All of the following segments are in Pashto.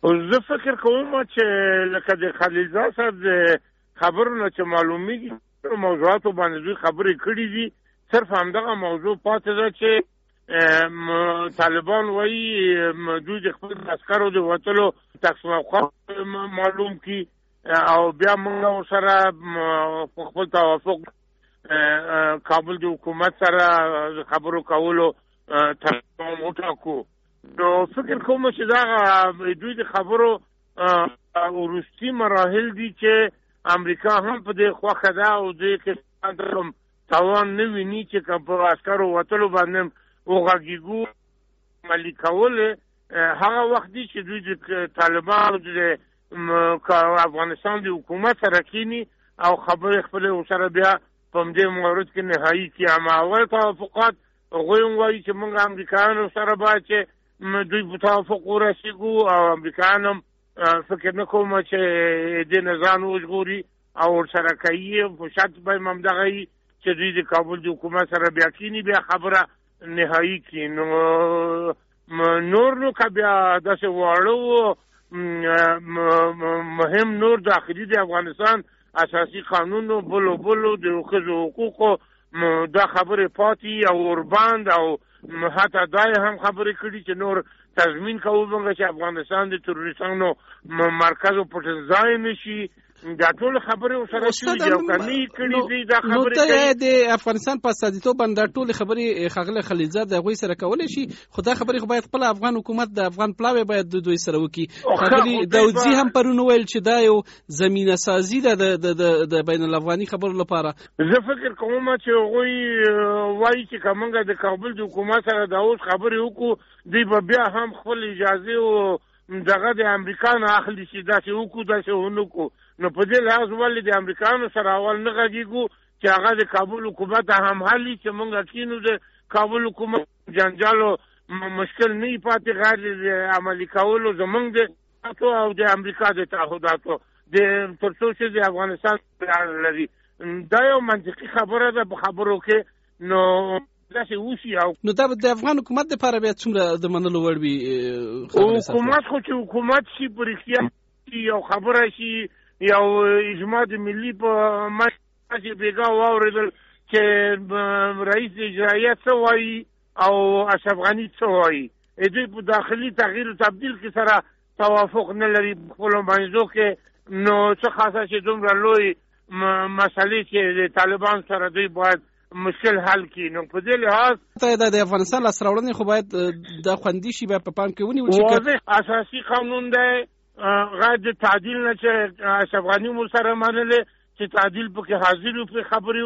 زه فکر کوم چې لکه د خلیلزاد صاحب د خبرونه چې معلومیږي موضوعاتو باندې دوی خبرې کړې دي، صرف همدغه موضوع پاتې ده چې طالبان وایي دوی د خپل عسکرو د وتلو تقسیم اوقات معلوم کی او بیا موږ سره په خپل توافق کابل د حکومت سره خبرو کولو تصمیم وټاکو. نو فکر کوم چې دا دوی د خبرو وروستي مراحل دي چې امریکا هم په دې خوښه ده او دې کې توان نه ویني چې که په عسکرو وتلو باندې وغږیږو عملي کول هغه وخت دی چې دوی د طالبانو د افغانستان د حکومت سره کینی او خبرې خپلې ورسره بیا په همدې مورد کې نهایي کړي. اما اول توافقات هغوی هم وایي چې موږ امریکایانو سره باید چې دوی په توافق ورسېږو او امریکایان هم فکر نه کوم چې دې نه ځان وژغوري او ورسره کوي په شرط به هم همدغه وي چې دوی د کابل د حکومت سره بیا کینی بیا خبره نهایي کړي. نور نو که بیا داسې واړه مهم نور داخلي د افغانستان اساسي قانونو بلو د ښځو حقوقو دا خبرې پاتې او ورباند او حتی دای هم خبرې کړي چې نور تضمین کوو موږ چې افغانستان د تروریستانو مرکز او پټنځای نشي. دا ټول خبرې ورسره شوي دي او کني کړي دي دا خبرې کوي. نو ته د افغانستان په استازیتوب باندې دا ټول خبرې ښاغلی خلیلزاد د هغوی سره کولی شي، خو دا خبرې خو باید خپل افغان حکومت د افغان پلاوی باید د دوی سره وکړي. ښاغلي داودزي هم پرون وویل چې دا یو زمینه سازي ده د بین الافغاني خبرو لپاره. زه فکر کوم چې هغوی وایي چې که موږ د کابل د حکومت سره دا اوس خبرې وکړو دوی به بیا هم خپل اجازې او دغه د امریکا نه اخلي چې داسې وکړو داسې ونه کړو. نو په دې لحاظ ولې د امریکایانو سره اول نه غږیږو چې هغه د کابل حکومت هم حلي چې موږ کینو د کابل حکومت جنجالو مشکل نه پاتې غیر عملي کولو زمونږ د او د امریکا د تعهداتو د تر څو چې د افغانستان لري. دا یو منطقي خبره ده په خبرو کې. نو داسې وشي او نو دا د افغان حکومت دپاره بیا څومره د منلو وړ وي؟ حکومت خو چې حکومت شي په رښتیا یو خبره شي یو اجماع د ملي په مشهد بیګا واورېدل چې رئیس اجرائیه څه وایي او اشرف غني څه وایي. دوی په داخلي تغییر او تبدیل کې سره توافق نه لري په خپلو منځو کې. نو څه خاصه چې دومره لوی مسلې چې د طالبان سره دوی باید مشکل حل کړي. نو په دې لحاظ د افغانستان لاسته راوړنې خو باید د خوندي شي باید په پام کې ونیول شي. واضح اساسي قانون دی غیر د تعدیل نه چې اشرف غني مو سره منلې چې تعدیل پکې حاضر په خبرې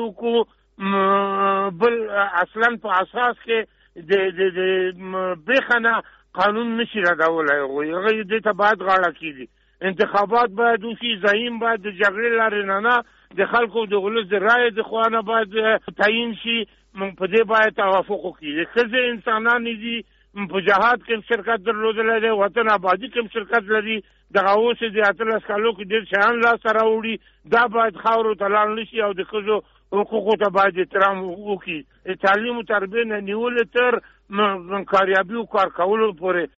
وکړو. بل اصلا په اساس کې د بخنه قانون نشي ردولای. هغه دې ته باید غاړه کیږي. انتخابات باید وشي، زعیم باید د جګړې لارې نه د خلکو د ولس د رایې د خوانه باید تعیین شي. موږ په دې باید توافق وکړي. ښځې انسانان دي په جهاد کې شرکت درلودلی دی، وطن آبادي کې شرکت لري. دغه اوس د 18 کالو کې ډېر شیان لاسته راوړي. دا باید خاورو ته لاړ نه شي او د ښځو حقوقو ته باید احترام وکړي. تعلیم او تربیې نه نیولې تر کاریابي او کار کولو پورې